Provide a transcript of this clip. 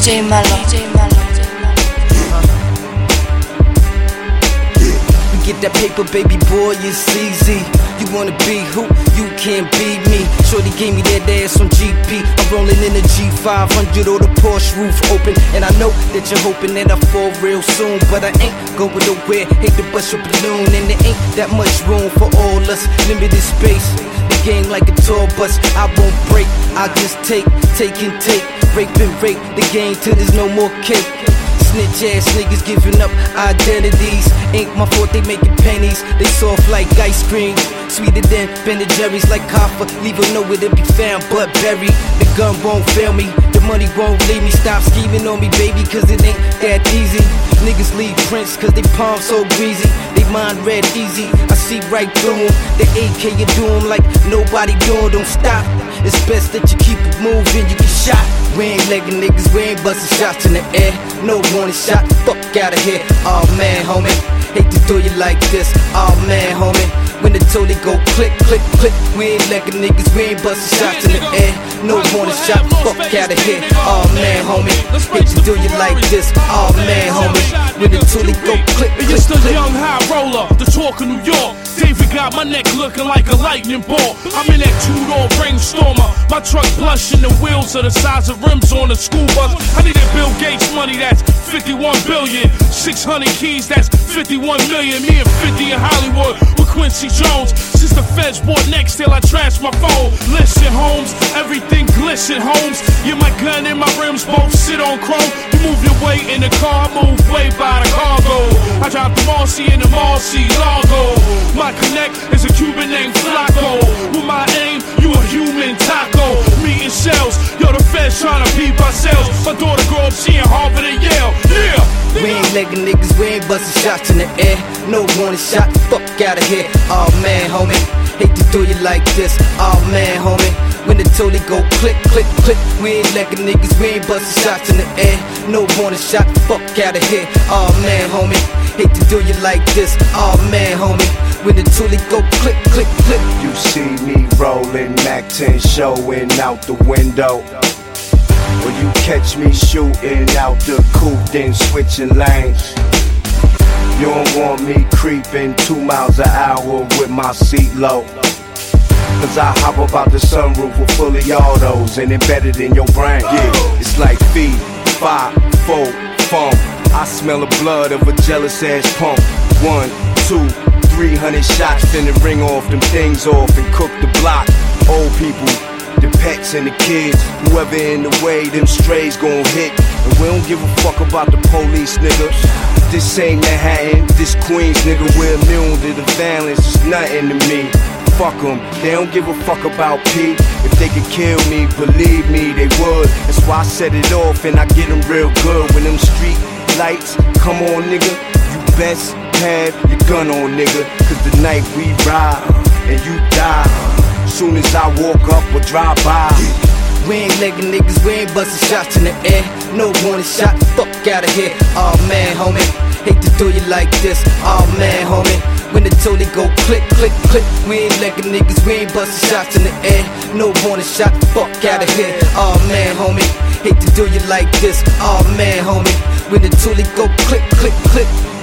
DJ Mello. Get that paper, baby boy, it's easy. You wanna be who? You can't be me. Shorty gave me that ass on GP. I'm rolling in a G500 or the Porsche roof open. And I know that you're hoping that I fall real soon, but I ain't going nowhere. Hate to bust your balloon, and there ain't that much room for all us. Limited space, the game like a tour bus. I won't break, I just take and take. Rape and rape the game till there's no more cake. Snitch ass niggas giving up identities. Ain't my fault they making pennies. They soft like ice cream, sweeter than Ben & Jerry's. Like copper, leave her nowhere to be found but buried. The gun won't fail me, the money won't leave me. Stop scheming on me, baby, cause it ain't that easy. Niggas leave prints cause they palms so greasy. They mind red easy, I see right through them. The AK you do them like nobody doing. Don't stop, it's best that you keep it moving. You get shot, we ain't legging niggas, we ain't busting shots in the air. No warning shot, fuck out of here. Oh man, homie, hate to do you like this. Oh man, homie, when the toilet go click, click, click, we ain't legging niggas, we ain't busting shots in the air. No warning shot, fuck out of here. Oh man, homie, hate to do you like this. Oh man, homie, when the toilet go click, click, it's the click. young high roller, the talk of New York. David got my neck looking like a lightning ball. I'm in that two-door brainstormer. My truck blushing, the wheels are the size of rims on a school bus. I need that Bill Gates money, that's 51 billion. 600 keys, that's 51 million. Me and 50 in Hollywood with Quincy Jones. Since the feds bought next till I trashed my phone. Listen, Holmes, everything glisten, Holmes. Yeah, my gun and my rims both sit on chrome. You move your weight in the car, I move way by the cargo. I drive the Marcy in the Marcy Largo. My connect is a Cuban named Flacco. With my aim, you a human taco. Meeting shells, yo, the feds tryna peep ourselves. My daughter grow up, she in Harvard and Yale. Yeah. We ain't legging niggas, we ain't busting shots in the air. No warning shot, fuck out of here. Oh man, homie, hate to do you like this. Oh man, homie, when the toilet go click, click, click, we ain't legging niggas, we ain't busting shots in the air. No warning shot, fuck out of here. Oh man, homie, hate to do you like this. Oh man, homie, when the toilet go click, click, click. You see me rolling, Mac 10 showing out the window. Or you catch me shooting out the coupe, then switching lanes. You don't want me creeping 2 miles an hour with my seat low. Cause I hop up out the sunroof with fully autos and embedded in your brain. Yeah, it's like feed, 5, 4, funk. I smell the blood of a jealous ass pump. 1, 2, 300 shots, finna ring off them things off and cook the block. Old people, the pets and the kids, whoever in the way, them strays gon' hit. And we don't give a fuck about the police, nigga. This ain't Manhattan, this Queens, nigga. We're immune to the violence, it's nothing to me. Fuck them, they don't give a fuck about P. If they could kill me, believe me, they would. That's why I set it off and I get them real good. When them street lights come on, nigga, you best have your gun on, nigga. Cause the night we ride and you die, soon as I walk up or drive by. We ain't legging niggas, we ain't busting shots in the air. No warning shot, fuck out of here. Oh man, homie, hate to do you like this. Oh man, homie, when the toilet go click, click, click, we ain't legging niggas, we ain't busting shots in the air. No warning shot, fuck out of here. Oh man, homie, hate to do you like this. Oh man, homie, when the toilet go click, click, click.